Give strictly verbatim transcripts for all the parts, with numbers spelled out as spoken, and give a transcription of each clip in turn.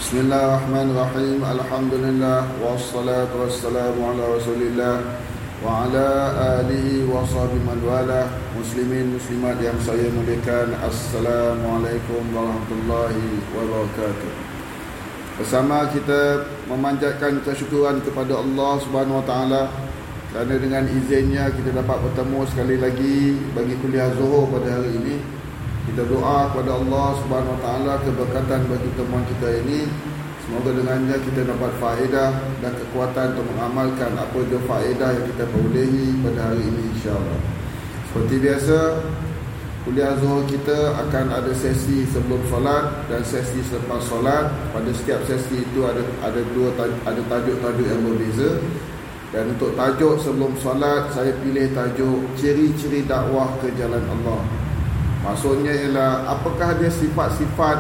Bismillahirrahmanirrahim. Alhamdulillah wassalatu wassalamu ala Rasulillah wa ala alihi wa sahbihi man wala. Muslimin muslimat yang saya muliakan, Assalamualaikum warahmatullahi wabarakatuh. Bersama kita memanjatkan kesyukuran kepada Allah Subhanahu wa taala kerana dengan izinnya kita dapat bertemu sekali lagi bagi kuliah Zuhur pada hari ini. Kita doa kepada Allah Subhanahu wa taala keberkatan bagi temuan kita ini. Semoga dengannya kita dapat faedah dan kekuatan untuk mengamalkan apa je faedah yang kita perolehi pada hari ini, insya-Allah. Seperti biasa, kuliah Zuhur kita akan ada sesi sebelum solat dan sesi selepas solat. Pada setiap sesi itu ada ada dua ada tajuk-tajuk yang berbeza. Dan untuk tajuk sebelum solat, saya pilih tajuk ciri-ciri dakwah ke jalan Allah. Maksudnya ialah apakah dia sifat-sifat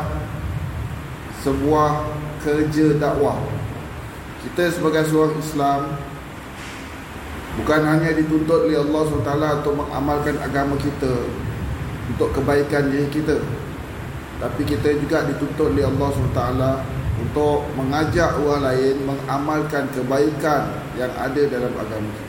sebuah kerja dakwah. Kita sebagai seorang Islam bukan hanya dituntut oleh Allah subhanahu wa taala untuk mengamalkan agama kita untuk kebaikan diri kita, tapi kita juga dituntut oleh Allah subhanahu wa taala untuk mengajak orang lain mengamalkan kebaikan yang ada dalam agama kita.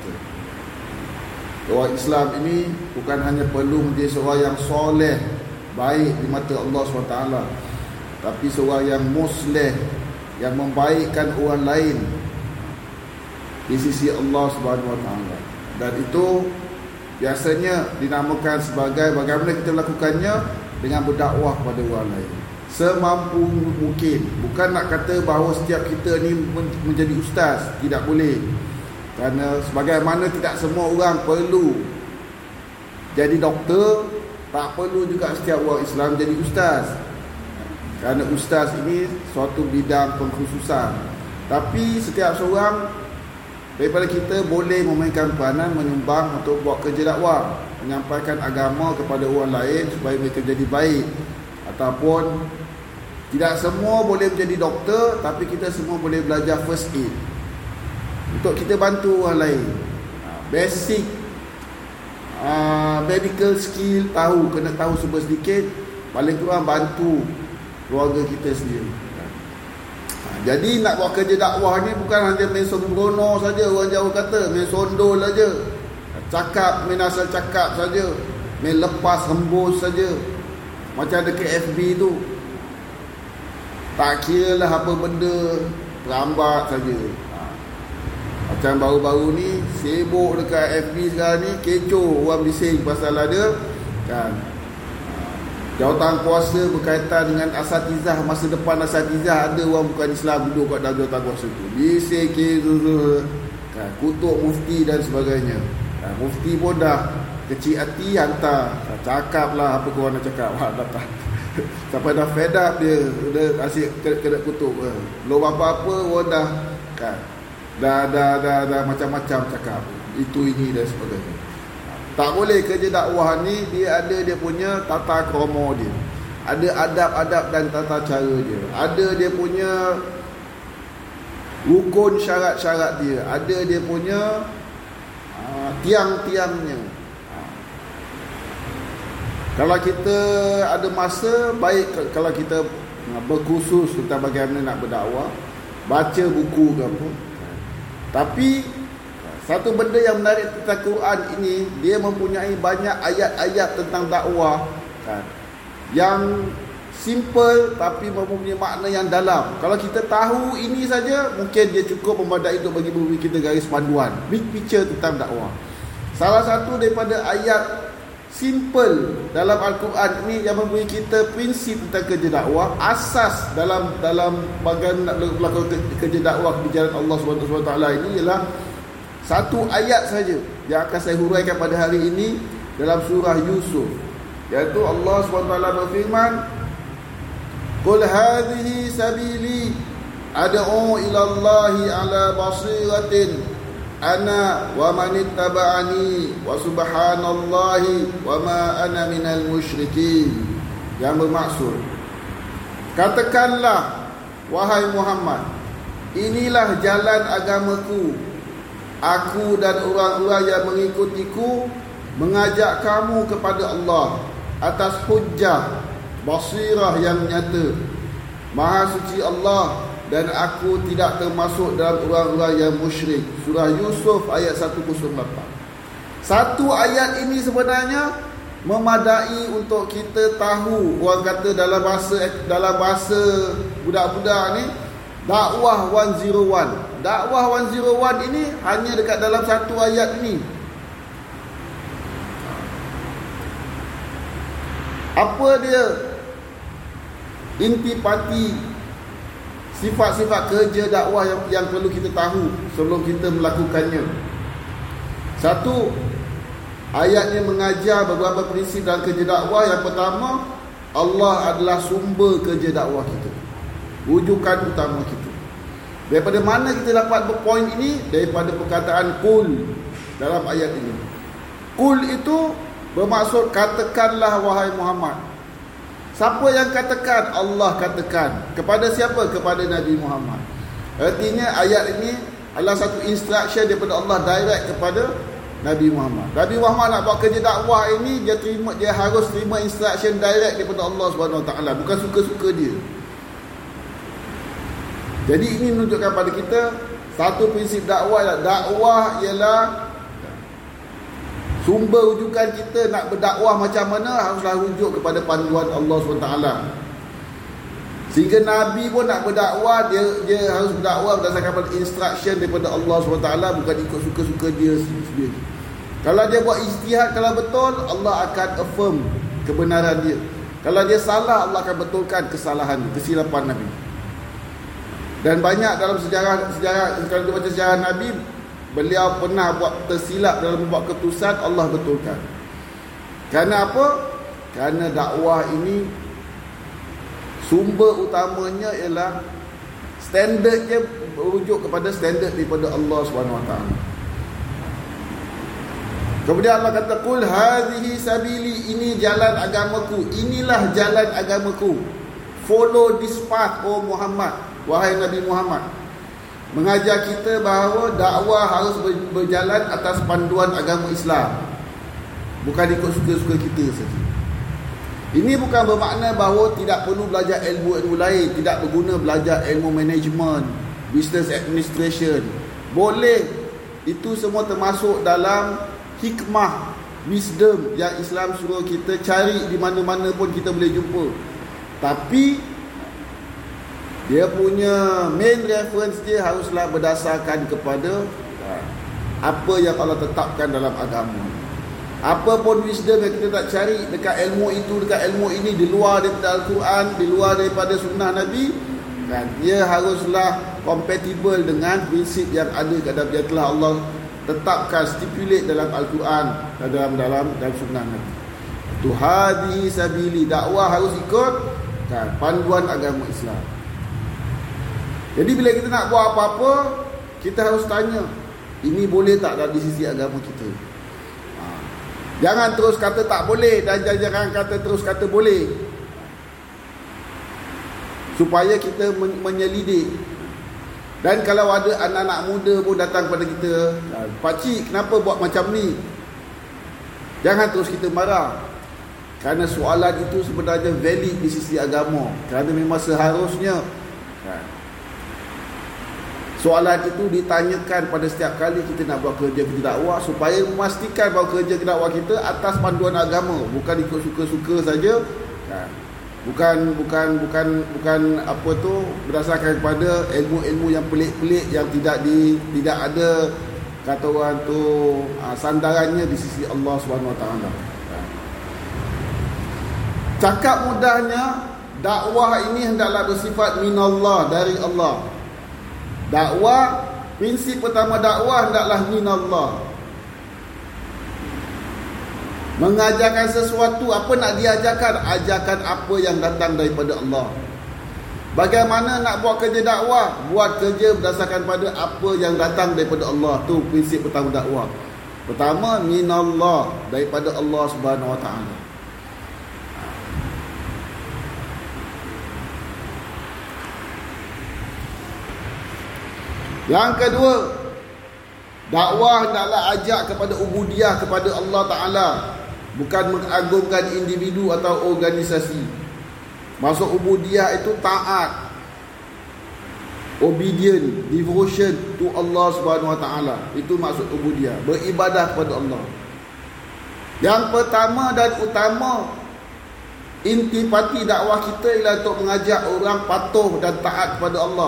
Orang Islam ini bukan hanya perlu menjadi seorang yang soleh, baik di mata Allah subhanahu wa taala, tapi seorang yang musleh, yang membaikkan orang lain di sisi Allah subhanahu wa taala. Dan itu biasanya dinamakan sebagai bagaimana kita melakukannya dengan berdakwah kepada orang lain semampu mungkin. Bukan nak kata bahawa setiap kita ni menjadi ustaz, tidak boleh. Kerana sebagaimana tidak semua orang perlu jadi doktor, tak perlu juga setiap orang Islam jadi ustaz. Kerana ustaz ini suatu bidang pengkhususan. Tapi setiap seorang daripada kita boleh memainkan peranan menyumbang untuk buat kerja dakwah, menyampaikan agama kepada orang lain supaya mereka jadi baik. Ataupun tidak semua boleh menjadi doktor, tapi kita semua boleh belajar first aid untuk kita bantu orang lain. Basic uh, medical skill tahu, kena tahu super sedikit, paling kurang bantu keluarga kita sendiri. Jadi nak buat kerja dakwah ni bukan hanya main sembrono saja, orang Jawa kata main sondol saja, cakap main asal cakap saja, main lepas hembus saja, macam ada ke F B tu. Tak kira lah apa benda, terambat saja. Macam baru-baru ni sibuk dekat F B sekarang ni, kecoh orang bising pasal ada kan jawatan kuasa berkaitan dengan asatizah, masa depan asatizah. Ada orang bukan Islam duduk kat dalam jawatan kuasa tu, bising kecoh kan, kutuk mufti dan sebagainya kan. Mufti pun dah kecil hati, hantar cakap lah apa korang nak cakap, ha, datang sampai dah fed up dia, dia asyik kena kutuk. Belum apa-apa orang dah kan Dah, dah, dah, dah macam-macam cakap itu ini dan sebagainya. Tak boleh. Kerja dakwah ni dia ada dia punya tata krama dia, ada adab-adab dan tata cara dia, ada dia punya rukun syarat-syarat dia, ada dia punya uh, tiang-tiangnya. uh. Kalau kita ada masa, baik kalau kita uh, berkhusus tentang bagaimana nak berdakwah, baca buku ke apa. Tapi satu benda yang menarik tentang Quran ini, dia mempunyai banyak ayat-ayat tentang dakwah kan, yang simple tapi mempunyai makna yang dalam. Kalau kita tahu ini saja, mungkin dia cukup memadai untuk bagi bagi kita garis panduan, big picture tentang dakwah. Salah satu daripada ayat simple dalam Al-Quran ini yang memberi kita prinsip tentang kerja dakwah, asas dalam dalam bagaimana nak melakukan kerja dakwah di jalan Allah subhanahu wa taala ini ialah satu ayat saja yang akan saya huraikan pada hari ini dalam surah Yusuf, iaitu Allah subhanahu wa taala berfirman, "Qul hadhihi sabili ad'u ila Allahi ala basiratin ana wa man ittaba'ani wa subhanallahi wa ma ana minal musyrikin." Yang bermaksud, katakanlah wahai Muhammad, inilah jalan agamaku, aku dan orang-orang yang mengikutiku mengajak kamu kepada Allah atas hujjah basirah yang nyata. Maha suci Allah, dan aku tidak termasuk dalam orang-orang yang musyrik. Surah Yusuf ayat seratus lapan. Satu ayat ini sebenarnya memadai untuk kita tahu, orang kata dalam bahasa dalam bahasa budak-budak ni, dakwah seratus satu. Dakwah seratus satu ini hanya dekat dalam satu ayat ini. Apa dia intipati, sifat-sifat kerja dakwah yang, yang perlu kita tahu sebelum kita melakukannya? Satu, ayat ini mengajar beberapa prinsip dalam kerja dakwah. Yang pertama, Allah adalah sumber kerja dakwah kita, rujukan utama kita. Daripada mana kita dapat poin ini? Daripada perkataan qul dalam ayat ini. Qul itu bermaksud katakanlah wahai Muhammad. Siapa yang katakan? Allah katakan. Kepada siapa? Kepada Nabi Muhammad. Artinya ayat ini adalah satu instruction daripada Allah direct kepada Nabi Muhammad. Nabi Muhammad nak buat kerja dakwah ini, dia terima, dia harus terima instruction direct daripada Allah Subhanahu Wa Taala, bukan suka-suka dia. Jadi ini menunjukkan pada kita satu prinsip dakwah. Dakwah ialah sumber rujukan kita. Nak berdakwah macam mana, haruslah rujuk kepada panduan Allah subhanahu wa taala. Sehingga Nabi pun nak berdakwah, dia dia harus berdakwah berdasarkan pada instruction daripada Allah subhanahu wa taala, bukan ikut suka-suka dia sendiri. Kalau dia buat ijtihad, kalau betul, Allah akan affirm kebenaran dia. Kalau dia salah, Allah akan betulkan kesalahan, kesilapan Nabi. Dan banyak dalam sejarah sejarah kalau kita baca sejarah Nabi, beliau pernah buat tersilap dalam membuat keputusan, Allah betulkan. Kerana apa? Kerana dakwah ini sumber utamanya ialah standardnya merujuk kepada standard daripada Allah subhanahu wa taala. Kemudian Allah kata, qul hadhihi sabili, ini jalan agamaku, inilah jalan agamaku. Follow this path, oh Muhammad, wahai Nabi Muhammad. Mengajar kita bahawa dakwah harus berjalan atas panduan agama Islam, bukan ikut suka-suka kita saja. Ini bukan bermakna bahawa tidak perlu belajar ilmu-ilmu lain, tidak berguna belajar ilmu management, business administration. Boleh, itu semua termasuk dalam hikmah, wisdom yang Islam suruh kita cari di mana-mana pun kita boleh jumpa. Tapi dia punya main reference dia haruslah berdasarkan kepada apa yang Allah tetapkan dalam agama. Apa pun wisdom yang kita tak cari dekat ilmu itu, dekat ilmu ini, di luar daripada Al-Quran, di luar daripada sunnah Nabi, kan, dia haruslah compatible dengan prinsip yang ada dalam yang telah Allah tetapkan, stipulate dalam Al-Quran dan dalam dalam dalam sunnah Nabi. Tu hadhihi sabili, dakwah harus ikut kan panduan agama Islam. Jadi bila kita nak buat apa-apa, kita harus tanya, ini boleh tak dari sisi agama kita? Ha. Jangan terus kata tak boleh, dan jangan kata terus kata boleh, supaya kita men- menyelidik. Dan kalau ada anak-anak muda pun datang pada kita, pakcik kenapa buat macam ni, jangan terus kita marah. Kerana soalan itu sebenarnya valid di sisi agama. Kerana memang seharusnya soalan itu ditanyakan pada setiap kali kita nak buat kerja kerja dakwah, supaya memastikan bahawa kerja dakwah kita atas panduan agama, bukan ikut suka-suka saja. Bukan bukan bukan bukan apa tu berdasarkan kepada ilmu-ilmu yang pelik-pelik yang tidak di tidak ada kata orang tu sandarannya di sisi Allah Subhanahu Wa Taala. Cakap mudahnya, dakwah ini hendaklah bersifat minallah, dari Allah. Dakwah, prinsip pertama dakwah hendaklah minallah. Mengajarkan sesuatu, apa nak diajarkan? Ajarkan apa yang datang daripada Allah. Bagaimana nak buat kerja dakwah? Buat kerja berdasarkan pada apa yang datang daripada Allah. Tu prinsip pertama dakwah. Pertama, minallah, daripada Allah Subhanahu Wa Taala. Yang kedua, dakwah hendaklah ajak kepada ubudiyah kepada Allah Ta'ala, bukan mengagungkan individu atau organisasi. Maksud ubudiyah itu taat, obedient, devotion to Allah Subhanahu Wa Taala. Itu maksud ubudiyah, beribadah kepada Allah. Yang pertama dan utama, intipati dakwah kita ialah untuk mengajak orang patuh dan taat kepada Allah.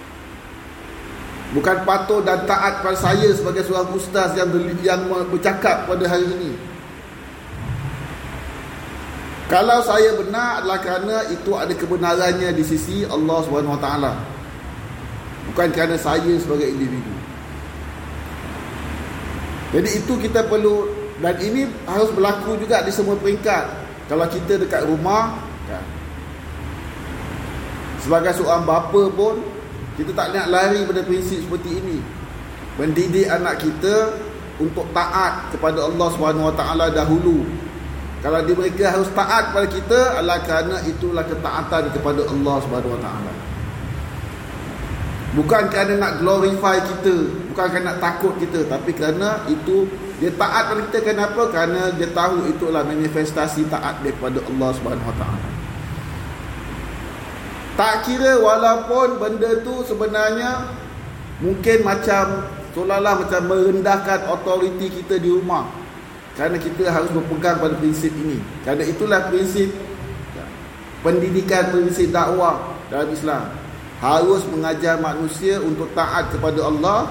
Bukan patuh dan taat kepada saya sebagai seorang ustaz yang yang bercakap pada hari ini. Kalau saya benar adalah kerana itu ada kebenarannya di sisi Allah Subhanahu Wa Taala, bukan kerana saya sebagai individu. Jadi itu kita perlu, dan ini harus berlaku juga di semua peringkat. Kalau kita dekat rumah kan, sebagai seorang bapa pun, kita tak nak lari pada prinsip seperti ini. Mendidik anak kita untuk taat kepada Allah Subhanahu Wa Taala dahulu. Kalau dia mereka harus taat kepada kita adalah kerana itulah ketaatan kepada Allah Subhanahu Wa Taala. Bukan kerana nak glorify kita, bukan kerana nak takut kita, tapi kerana itu dia taat pada kita. Kenapa? Kerana dia tahu itulah manifestasi taat daripada Allah Subhanahu Wa Taala. Tak kira walaupun benda tu sebenarnya mungkin macam seolah-olah macam merendahkan autoriti kita di rumah, kerana kita harus berpegang pada prinsip ini. Kerana itulah prinsip pendidikan, prinsip dakwah dalam Islam. Harus mengajar manusia untuk taat kepada Allah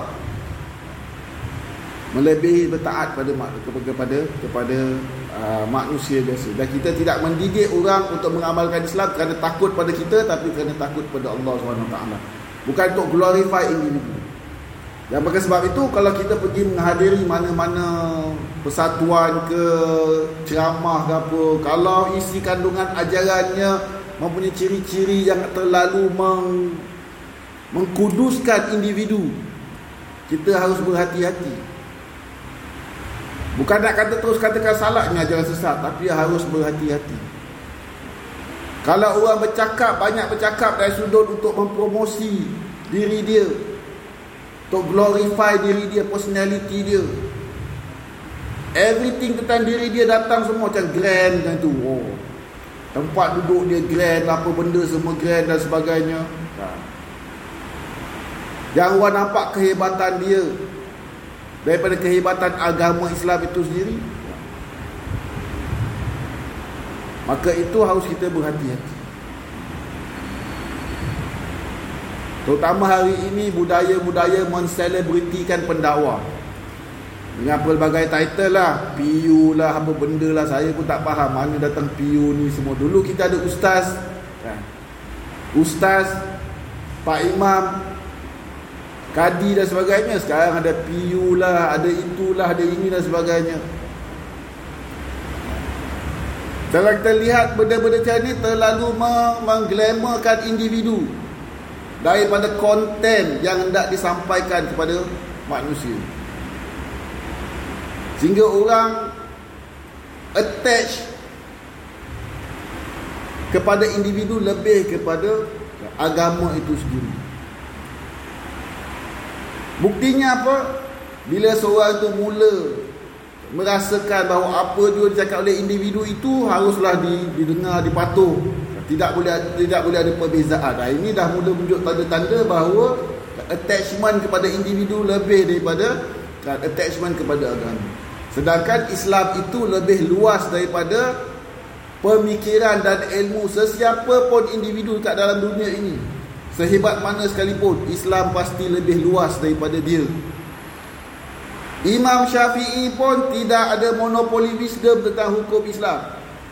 melebihi bertaat pada kepada kepada uh, manusia biasa. Dan kita tidak mendidik orang untuk mengamalkan Islam kerana takut pada kita, tapi kerana takut pada Allah subhanahu wa taala. Bukan untuk glorify individu. Dan oleh sebab itu, kalau kita pergi menghadiri mana-mana persatuan ke ceramah ke apa, kalau isi kandungan ajarannya mempunyai ciri-ciri yang terlalu meng, mengkuduskan individu, kita harus berhati-hati. Bukan nak kata terus katakan salah ni ajaran sesat, tapi harus berhati-hati. Kalau orang bercakap, banyak bercakap dari sudut untuk mempromosi diri dia, untuk glorify diri dia, personality dia, everything tentang diri dia datang semua macam grand macam tu. Oh, tempat duduk dia grand, apa benda semua grand dan sebagainya. Yang orang nampak kehebatan dia daripada kehebatan agama Islam itu sendiri. Maka itu harus kita berhati-hati. Terutama hari ini budaya-budaya menselebritikan pendakwa dengan pelbagai title lah, P U lah, apa benda lah. Saya pun tak faham mana datang P U ni semua. Dulu kita ada ustaz kan? Ustaz, Pak Imam, Kadi dan sebagainya. Sekarang ada P U lah, ada itulah, ada ini dan sebagainya. Kalau kita lihat benda-benda macam ni terlalu mengglamourkan individu daripada konten yang hendak disampaikan kepada manusia, sehingga orang attach kepada individu lebih kepada agama itu sendiri. Buktinya apa? Bila seorang itu mula merasakan bahawa apa dia cakap oleh individu itu haruslah didengar, dipatuh, tidak boleh tidak boleh ada perbezaan. Nah, ini dah mula menunjuk tanda-tanda bahawa attachment kepada individu lebih daripada attachment kepada agama. Sedangkan Islam itu lebih luas daripada pemikiran dan ilmu sesiapa pun individu kat dalam dunia ini. Sehebat mana sekalipun, Islam pasti lebih luas daripada dia. Imam Syafi'i pun tidak ada monopoli wisdom tentang hukum Islam.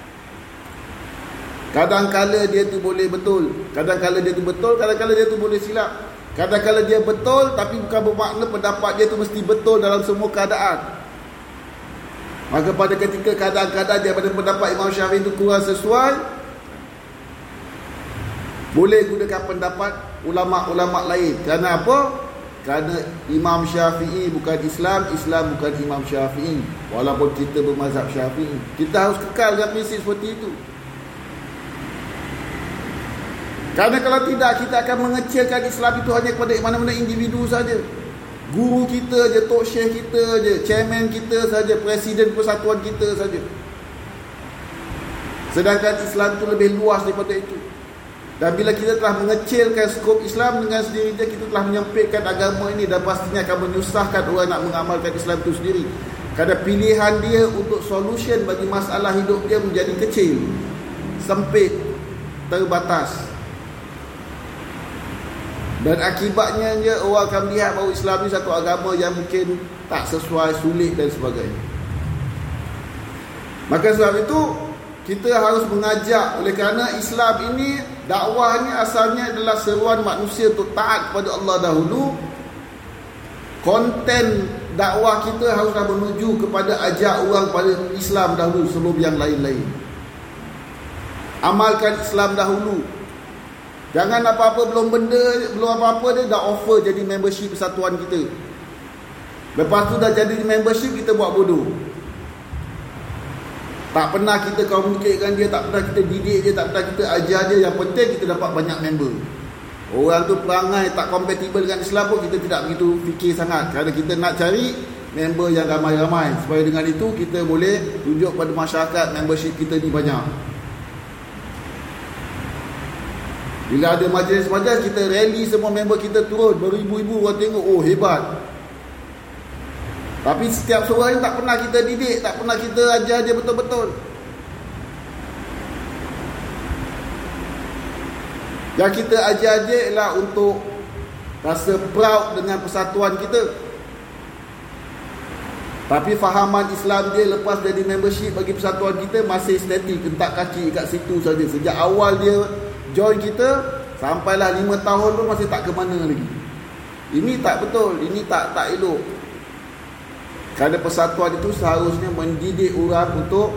Kadang-kala dia tu boleh betul, kadang-kala dia tu betul, kadang-kala dia tu boleh silap. Kadang-kala dia betul, tapi bukan bermakna pendapat dia tu mesti betul dalam semua keadaan. Maka pada ketika kadang-kadang dia pada pendapat Imam Syafi'i itu kurang sesuai, boleh gunakan pendapat ulama'-ulama' lain. Kerana apa? Kerana Imam Syafi'i bukan Islam, Islam bukan Imam Syafi'i. Walaupun kita bermazhab Syafi'i, kita harus kekal dengan prinsip seperti itu. Kerana kalau tidak, kita akan mengecilkan Islam itu hanya kepada mana-mana individu saja. Guru kita je, tok syekh kita je, chairman kita saja, presiden persatuan kita saja. Sedangkan Islam itu lebih luas daripada itu. Dan bila kita telah mengecilkan skop Islam, dengan sendirinya kita telah menyempitkan agama ini, dan pastinya akan menyusahkan orang nak mengamalkan Islam itu sendiri. Kerana pilihan dia untuk solution bagi masalah hidup dia menjadi kecil, sempit, terbatas. Dan akibatnya dia, orang akan melihat bahawa Islam ini satu agama yang mungkin tak sesuai, sulit dan sebagainya. Maka sebab itu kita harus mengajak, oleh kerana Islam ini, dakwah ni asalnya adalah seruan manusia untuk taat kepada Allah dahulu. Konten dakwah kita haruslah menuju kepada ajak orang pada Islam dahulu sebelum yang lain-lain. Amalkan Islam dahulu. Jangan apa-apa belum benda, belum apa-apa dia dah offer jadi membership persatuan kita. Lepas tu dah jadi membership, kita buat bodoh. Tak pernah kita komunikasikan dia, tak pernah kita didik dia, tak pernah kita ajar dia. Yang penting kita dapat banyak member. Orang tu perangai tak kompatibel dengan Islam pun kita tidak begitu fikir sangat, kerana kita nak cari member yang ramai-ramai, supaya dengan itu kita boleh tunjuk pada masyarakat membership kita ni banyak. Bila ada majlis-majlis, kita rally semua member kita turun, beribu-ibu orang tengok, oh hebat. Tapi setiap seorang ni tak pernah kita didik, tak pernah kita ajar dia betul-betul. Yang kita ajar dia ialah untuk rasa proud dengan persatuan kita. Tapi fahaman Islam dia lepas jadi membership bagi persatuan kita masih statik, kentak kaki kat situ saja. Sejak awal dia join kita, sampailah lima tahun pun masih tak ke mana lagi. Ini tak betul, ini tak tak elok. Kerana persatuan itu seharusnya mendidik orang untuk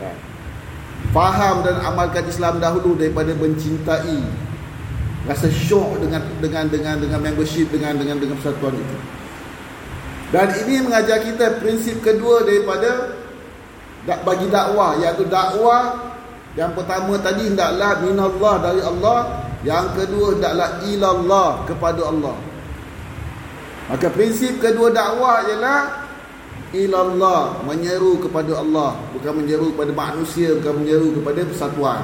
faham dan amalkan Islam dahulu daripada mencintai, rasa syok dengan dengan dengan dengan membership, dengan dengan dengan persatuan itu. Dan ini mengajar kita prinsip kedua daripada bagi dakwah, iaitu dakwah yang pertama tadi hendaklah minallah, dari Allah. Yang kedua hendaklah ilallah, kepada Allah. Maka prinsip kedua dakwah ialah ilallah, menyeru kepada Allah, bukan menyeru kepada manusia, bukan menyeru kepada persatuan.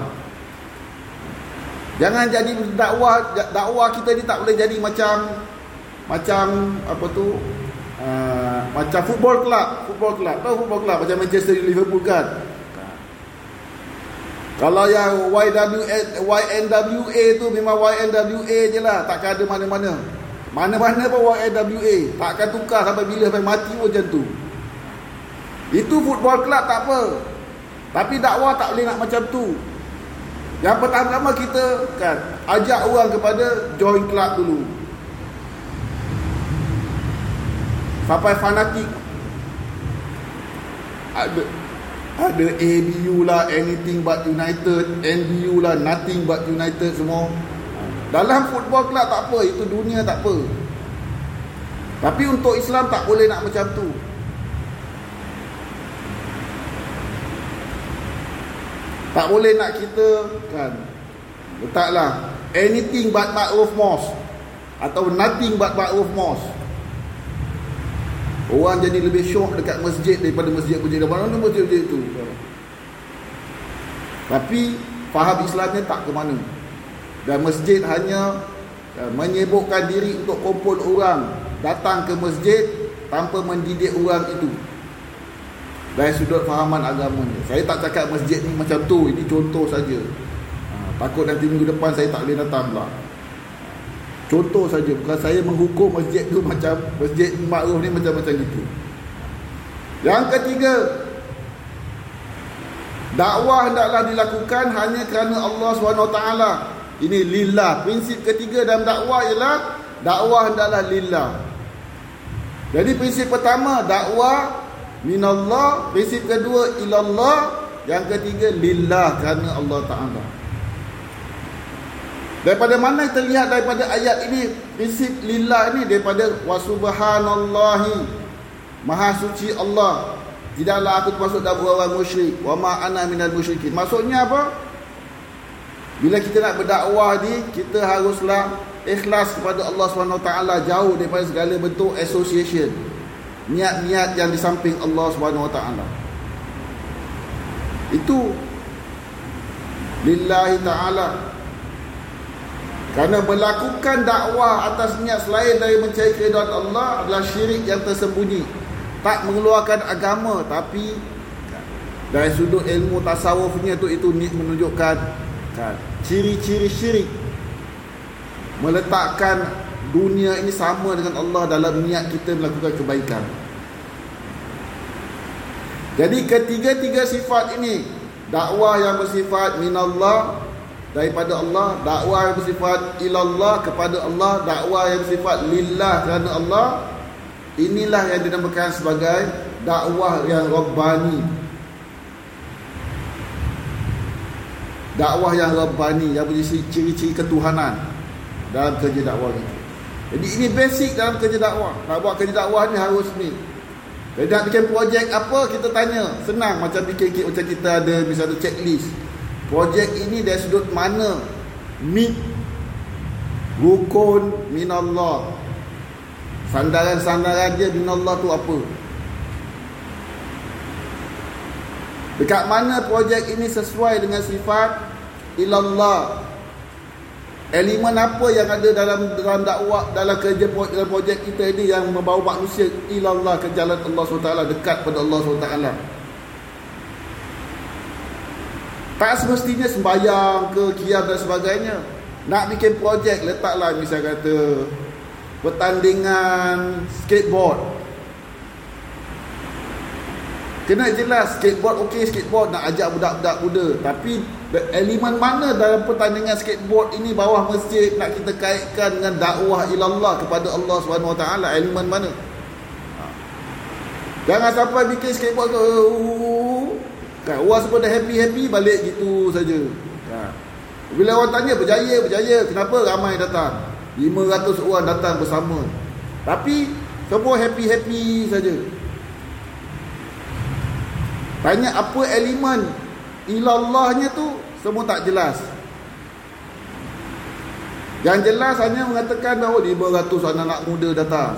Jangan jadi dakwah dakwah kita ni tak boleh jadi macam macam apa tu uh, macam football club, football club, tahu football club macam Manchester Liverpool kan. Kalau yang Y W A, Y N W A tu memang Y N W A je lah, takkan ada mana-mana. Mana-mana pun Y N W A, takkan tukar sampai bila, sampai mati pun macam tu. Itu football club tak apa, tapi dakwah tak boleh nak macam tu. Yang pertama-tama kita kan ajak orang kepada join club dulu, sampai fanatik. Ada ada A B U lah, anything but United, N B U lah, nothing but United semua. Dalam football club tak apa, itu dunia tak apa. Tapi untuk Islam tak boleh nak macam tu. Tak boleh nak kita kan letaklah anything but Ma'ruf Mosque atau nothing but Ma'ruf Mosque. Orang jadi lebih syok dekat masjid daripada masjid-masjid. Mana tu masjid-masjid tu. Tapi faham Islamnya tak ke mana. Dan masjid hanya menyibukkan diri untuk kumpul orang datang ke masjid tanpa mendidik orang itu dari sudut fahaman agama ni. Saya tak cakap masjid ni macam tu, ini contoh saja. Ha, takut nanti minggu depan saya tak boleh datang pula. Contoh saja, bukan saya menghukum masjid tu macam masjid Ma'ruf ni macam-macam gitu. Yang ketiga, dakwah hendaklah dilakukan hanya kerana Allah subhanahu wa taala. Ini lillah. Prinsip ketiga dalam dakwah ialah dakwah hendaklah lillah. Jadi prinsip pertama dakwah minallah, prinsip kedua ilallah, yang ketiga lillah, kerana Allah Ta'ala. Daripada mana kita lihat daripada ayat ini prinsip lillah ini? Daripada wa subhanallahi, maha suci Allah, tidaklah aku termasuk dalam orang musyrik, wa ma ana minal musyrikin. Maksudnya apa? Bila kita nak berdakwah ni, kita haruslah ikhlas kepada Allah Subhanahu Wa Taala, jauh daripada segala bentuk association, niat-niat yang di samping Allah Subhanahu Wa Taala. Itu lillahi ta'ala. Kerana melakukan dakwah atas niat selain dari mencari keridhaan Allah adalah syirik yang tersembunyi. Tak mengeluarkan agama, tapi dari sudut ilmu tasawufnya tu, itu menunjukkan kan, ciri-ciri syirik. Meletakkan dunia ini sama dengan Allah dalam niat kita melakukan kebaikan. Jadi ketiga-tiga sifat ini, dakwah yang bersifat minallah, daripada Allah, dakwah yang bersifat ilallah, kepada Allah, dakwah yang bersifat lillah, kerana Allah, inilah yang dinamakan sebagai dakwah yang rabbani. Dakwah yang rabbani, yang berisi ciri-ciri ketuhanan dalam kerja dakwah ini. Jadi ini basic dalam kerja dakwah. Nak buat kerja dakwah ni harus ni. Jadi nak bikin projek apa, kita tanya. Senang, macam bikin, macam kita ada misalnya checklist. Projek ini dari sudut mana meet rukun minallah, sandaran-sandaran dia minallah tu apa, dekat mana projek ini sesuai dengan sifat ilallah, elemen apa yang ada dalam dalam dakwah, dalam kerja dalam projek kita ini yang membawa manusia ilallah, ke jalan Allah subhanahu wa taala, dekat pada Allah subhanahu wa taala. Tak semestinya sembahyang ke qiyam dan sebagainya. Nak bikin projek, letaklah misal kata pertandingan skateboard. Kena jelas skateboard, okey skateboard nak ajak budak-budak muda, tapi elemen mana dalam pertandingan skateboard ini bawah masjid nak kita kaitkan dengan dakwah ilallah kepada Allah Subhanahu Wa Taala, elemen mana? Jangan sampai bikin skateboard tu kan, orang semua dah happy-happy, balik gitu saja. Ha. Bila orang tanya berjaya, berjaya, kenapa ramai datang? lima ratus orang datang bersama. Tapi semua happy-happy saja. Tanya apa elemen ilallahnya tu, semua tak jelas. Yang jelas hanya mengatakan bahawa lima ratus anak-anak muda datang.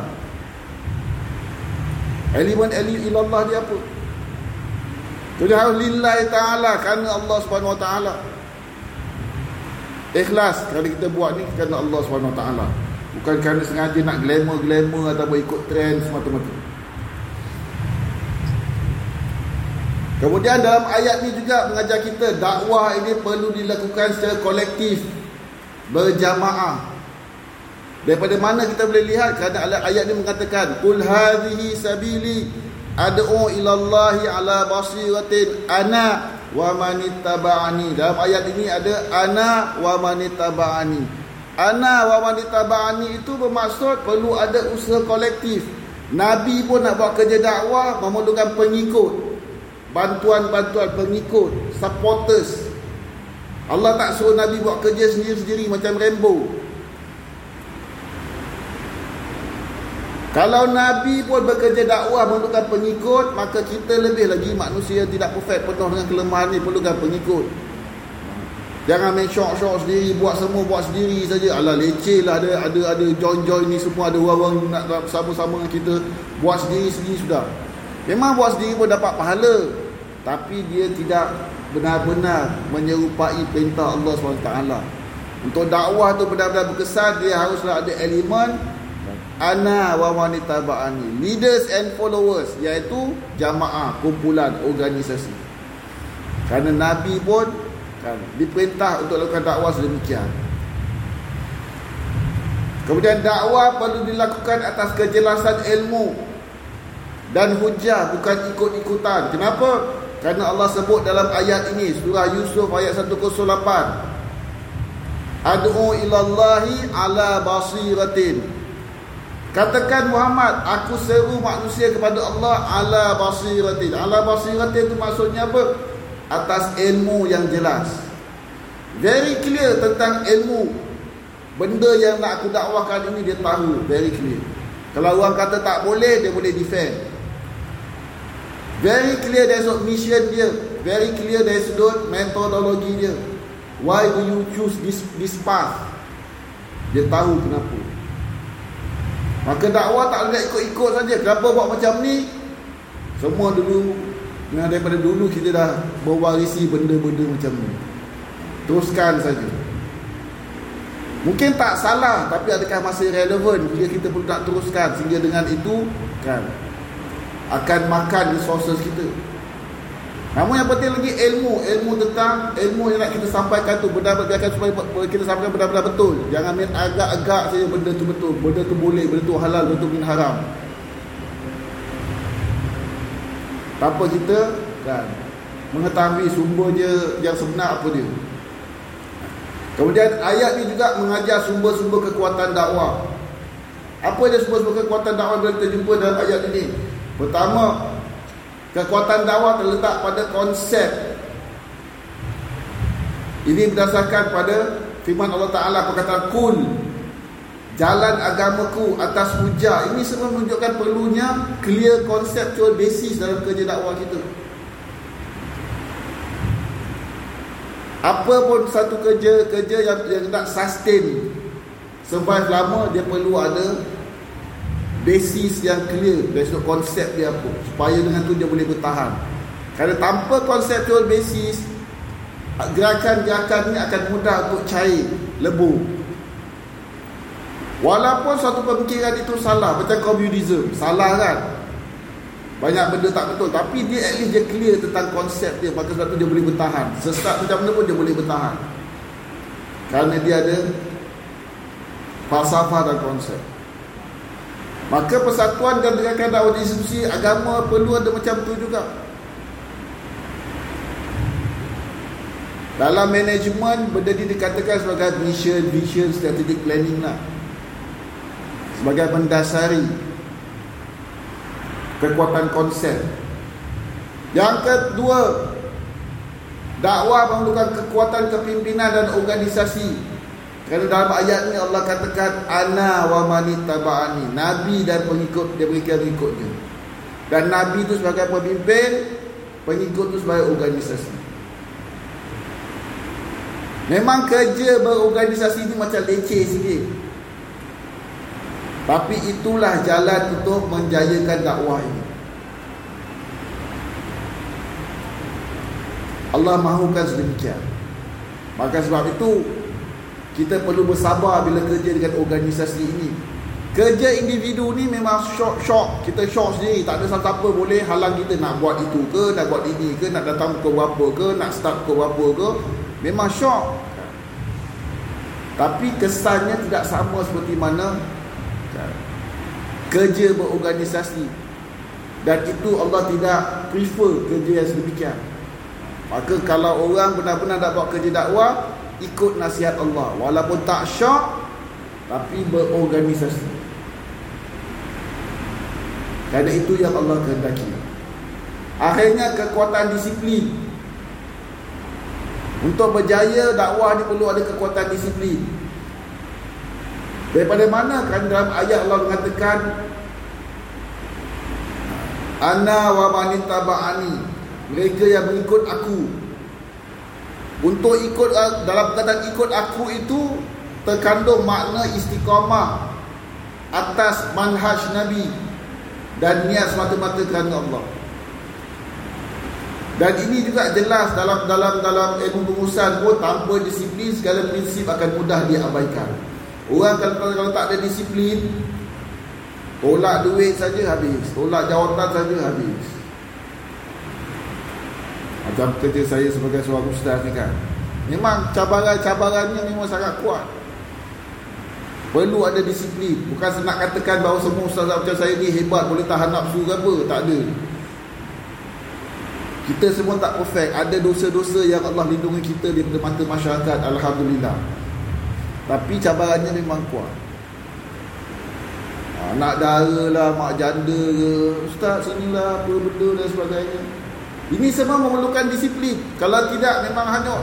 Elemen-elemen ilallah dia apa? Jadi harus lillahi ta'ala, kerana Allah subhanahu wa ta'ala. Ikhlas kalau kita buat ni kerana Allah subhanahu wa ta'ala, bukan kerana sengaja nak glamour-glamour atau ikut trend semata-mata. Kemudian dalam ayat ni juga mengajar kita dakwah ini perlu dilakukan secara kolektif, berjamaah. Daripada mana kita boleh lihat? Kerana ayat ni mengatakan qul hadhihi sabili ad'u ilallahi ala basiratin ana wa manittaba'ani. Dalam ayat ini ada ana wa manittaba'ani. Ana wa manittaba'ani itu bermaksud perlu ada usaha kolektif. Nabi pun nak buat kerja dakwah memerlukan pengikut, bantuan-bantuan pengikut, supporters. Allah tak suruh Nabi buat kerja sendiri-sendiri macam Rambo. Kalau Nabi pun bekerja dakwah memerlukan pengikut, maka kita lebih lagi manusia yang tidak perfect, penuh dengan kelemahan ni, perlukan pengikut. Jangan main syok-syok sendiri, buat semua buat sendiri saja. Alah leceh lah, ada ada ada join-join ni semua, ada orang-orang nak sama-sama dengan kita, buat sendiri-sendiri sudah. Memang buat sendiri pun dapat pahala, tapi dia tidak benar-benar menyerupai perintah Allah subhanahu wa taala. Untuk dakwah tu benar-benar berkesan, dia haruslah ada elemen ana wa manittaba'ani, leaders and followers, iaitu jamaah, kumpulan, organisasi. Kerana Nabi pun kan diperintah untuk lakukan dakwah sedemikian. Kemudian dakwah perlu dilakukan atas kejelasan ilmu dan hujah, bukan ikut-ikutan. Kenapa? Kerana Allah sebut dalam ayat ini, surah Yusuf ayat seratus lapan, ad'u ilallahi ala basiratin. Katakan Muhammad, aku seru manusia kepada Allah ala basiratin. Ala basiratin itu maksudnya apa? Atas ilmu yang jelas. Very clear tentang ilmu. Benda yang nak aku dakwahkan ini dia tahu, very clear. Kalau orang kata tak boleh, dia boleh defend. Very clear dari sudut mission dia, very clear dari sudut metodologi dia. Why do you choose this this path? Dia tahu kenapa. Maka dakwah tak boleh ikut-ikut saja. Kenapa buat macam ni? Semua dulu, nah, daripada dulu kita dah mewarisi benda-benda macam ni. Teruskan saja. Mungkin tak salah, tapi adakah masih relevan jika kita perlu nak teruskan, sehingga dengan itu kan akan makan resources kita. Namun yang penting lagi ilmu, ilmu tentang ilmu yang nak kita sampaikan tu benar-benar supaya kita sampaikan benar-benar betul. Jangan main agak-agak saja benda tu betul, benda tu boleh, benda tu halal, benda tu min haram. Tanpa kita kan mengetahui sumbernya yang sebenar apa dia. Kemudian ayat ni juga mengajar sumber-sumber kekuatan dakwah. Apa dia sumber-sumber kekuatan dakwah yang kita jumpa dalam ayat ini? Pertama, kekuatan dakwah terletak pada konsep. Ini berdasarkan pada firman Allah Ta'ala, perkataan kul, jalan agamaku atas hujah. Ini semua menunjukkan perlunya clear conceptual basis dalam kerja dakwah kita. Apa pun satu kerja kerja yang, yang nak sustain survive lama, dia perlu ada basis yang clear dari sudut konsep dia apa, supaya dengan tu dia boleh bertahan. Kerana tanpa conceptual basis, gerakan-gerakan ni akan mudah untuk cair, lebur. Walaupun suatu pemikiran itu salah, macam komunisme, salah kan, banyak benda tak betul, tapi dia at least dia clear tentang konsep dia, maka sebab tu dia boleh bertahan. Sesat macam mana pun dia boleh bertahan, kerana dia ada falsafah dan konsep. Maka persatuan dan gerakan dakwah institusi agama perlu ada macam tu juga. Dalam manajemen, benda ni dikatakan sebagai mission, vision, strategic planning lah, sebagai mendasari kekuatan konsep. Yang kedua, dakwah memerlukan kekuatan kepimpinan dan organisasi. Kerana dalam ayat ni Allah katakan ana wa manittaba'ani, nabi dan pengikut dia, pengikut-pengikutnya. Dan nabi itu sebagai pemimpin, pengikut itu sebagai organisasi. Memang kerja berorganisasi ni macam leceh sikit, tapi itulah jalan untuk menjayakan dakwah ini. Allah mahukan sedemikian. Maka sebab itu kita perlu bersabar bila kerja dengan organisasi ini. Kerja individu ni memang shock-shock, kita shock sendiri, tak ada siapa boleh halang kita nak buat itu ke, nak buat ini ke, nak datang pukul berapa ke, nak start pukul berapa ke. Memang shock. Tapi kesannya tidak sama seperti mana kerja berorganisasi. Dan itu Allah tidak prefer kerja yang sedemikian. Maka kalau orang benar-benar nak buat kerja dakwah, ikut nasihat Allah, walaupun tak syok, tapi berorganisasi. Kerana itu yang Allah kehendaki. Akhirnya kekuatan disiplin. Untuk berjaya dakwah ni perlu ada kekuatan disiplin. Daripada mana? Kan dalam ayat Allah mengatakan ana wa manittaba'ani, mereka yang mengikut aku. Untuk ikut, dalam perkataan ikut aku itu terkandung makna istiqamah atas manhaj Nabi dan niat semata-mata kerana Allah. Dan ini juga jelas dalam dalam dalam ilmu pengurusan pun, tanpa disiplin segala prinsip akan mudah diabaikan. Orang kalau, kalau tak ada disiplin, tolak duit saja habis, tolak jawatan saja habis. Macam kerja saya sebagai seorang ustaz ni kan, memang cabaran-cabarannya memang sangat kuat. Perlu ada disiplin. Bukan nak katakan bahawa semua ustaz macam saya ni hebat, boleh tahan nafsu ke apa. Tak ada. Kita semua tak perfect. Ada dosa-dosa yang Allah lindungi kita daripada mata masyarakat, alhamdulillah. Tapi cabarannya memang kuat. Nak dara lah, mak janda ke, ustaz sinilah, apa benda dan sebagainya. Ini semua memerlukan disiplin. Kalau tidak, memang hanyut.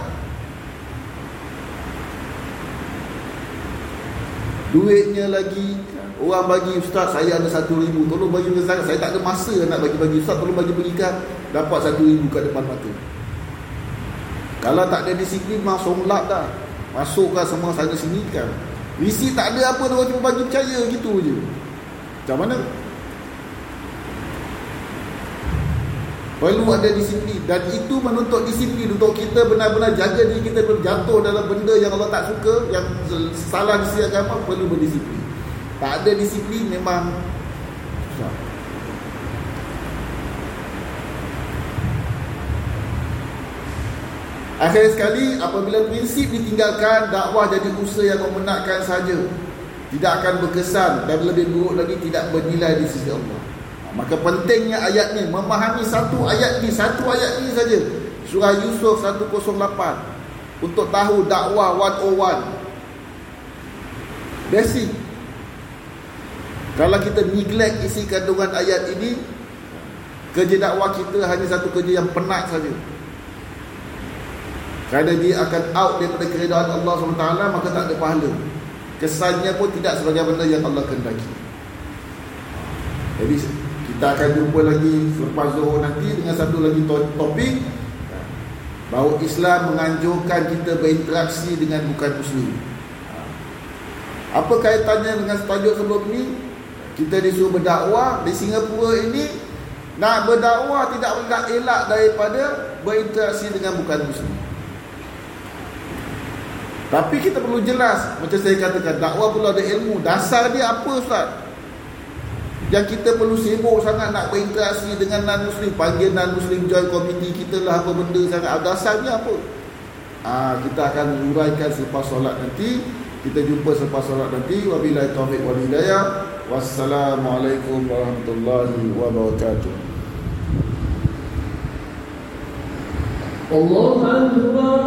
Duitnya lagi, orang bagi, ustaz saya ada satu ribu, tolong bagi ke saya. Saya tak ada masa nak bagi-bagi, ustaz tolong bagi berikan. Dapat satu ribu kat depan mata. Kalau tak ada disiplin, memang somlak dah. Masukkan semua sana sini kan. Visi tak ada apa, dia cuma bagi percaya gitu je. Macam mana? Perlu ada disiplin. Dan itu menuntut disiplin untuk kita benar-benar jaga diri kita berjatuh dalam benda yang Allah tak suka, yang salah di sisi agama. Perlu berdisiplin. Tak ada disiplin memang susah. Akhir sekali, apabila prinsip ditinggalkan, dakwah jadi usaha yang memenatkan saja, tidak akan berkesan, dan lebih buruk lagi tidak bernilai di sisi Allah. Maka pentingnya ayat ni, memahami satu ayat ni, satu ayat ni saja, surah Yusuf seratus lapan, untuk tahu dakwah seratus satu. Basic. Kalau kita neglect isi kandungan ayat ini, kerja dakwah kita hanya satu kerja yang penat saja. Kerana dia akan out daripada keredaan Allah subhanahu wa taala, maka tak ada pahala. Kesannya pun tidak sebagai benda yang Allah kehendaki. Jadi kita akan jumpa lagi selepas Zuhur nanti dengan satu lagi topik, bahawa Islam menganjurkan kita berinteraksi dengan bukan Muslim. Apa kaitannya dengan tajuk sebelum ini? Kita disuruh berdakwah di Singapura ini. Nak berdakwah tidak boleh elak daripada berinteraksi dengan bukan Muslim. Tapi kita perlu jelas, macam saya katakan, dakwah perlu ada ilmu. Dasar dia apa, Ustaz? Yang kita perlu sibuk sangat nak berinteraksi dengan non-Muslim, panggil non-Muslim join komiti kita lah, apa benda sangat. Dasarnya apa? Ah, kita akan uraikan selepas solat nanti. Kita jumpa selepas solat nanti. Wabillahi taufiq wal hidayah. Wassalamualaikum warahmatullahi wabarakatuh. Allahu Akbar.